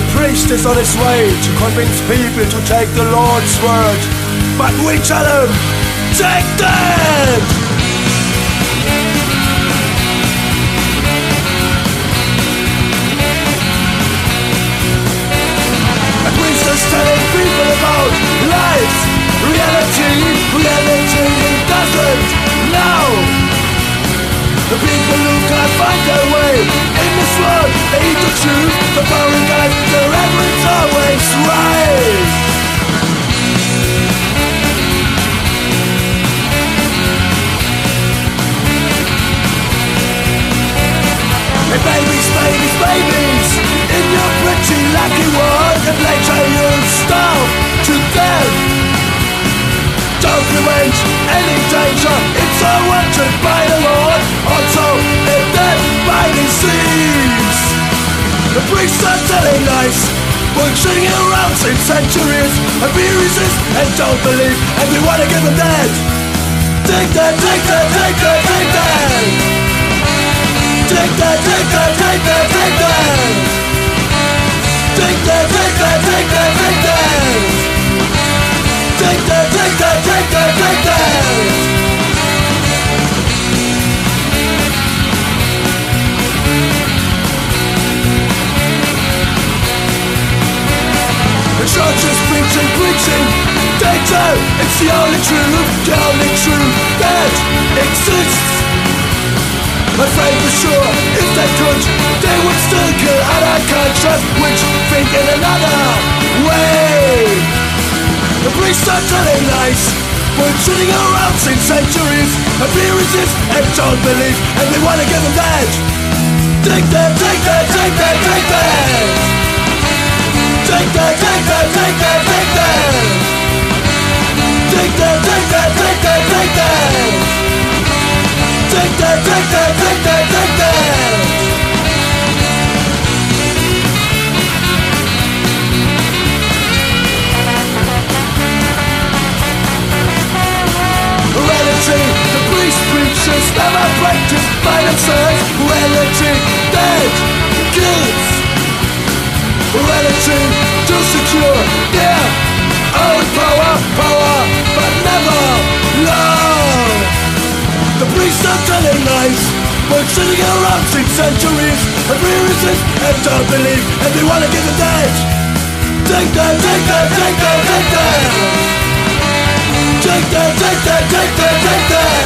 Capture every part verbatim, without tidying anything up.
priest is on his way to convince people to take the Lord's word. But we tell him, take that! A priest is telling people about life, reality, reality doesn't know. The people who can't find their way in this world, they eat the truth, the boring guys, their evidence always right. Hey babies, babies, babies, in your pretty lucky world, and later you'll starve to death. Don't arrange any danger, it's all wanted by the Lord. Also, if death by disease. The priests are telling lies, bullshitting around since centuries, and we resist and don't believe, and we wanna give them dead. Take that, take that, take that, take that. Take that, take that, take that, take that. Take that, take that, take that, take that. Take that, take that, take that, take that. The church is preaching, preaching data, it's the only truth, the only truth that exists. My friend for sure, if they could, they would still kill other cultures which think in another way. The priests are telling lies, bullshitting around since centuries, and we resist and don't believe, and we wanna give them that. Take that, take that, take that, take that. Take that, take that, take that, take that. Take that, take that, take that, take that. Take that, take that, take that, take that. Reality, the priest preachers never practiced by themselves. Reality, dead kids. Reality, to secure their own power, power, but never love. The priests are telling lies, bullshitting around six centuries, and we resist and don't believe, and we wanna give them dead. Take that, take that, take that, take that. Take that, take that, take that, take that.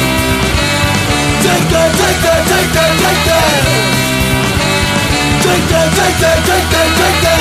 Take that, take that, take that, take that. Take that, take that, take that, take that.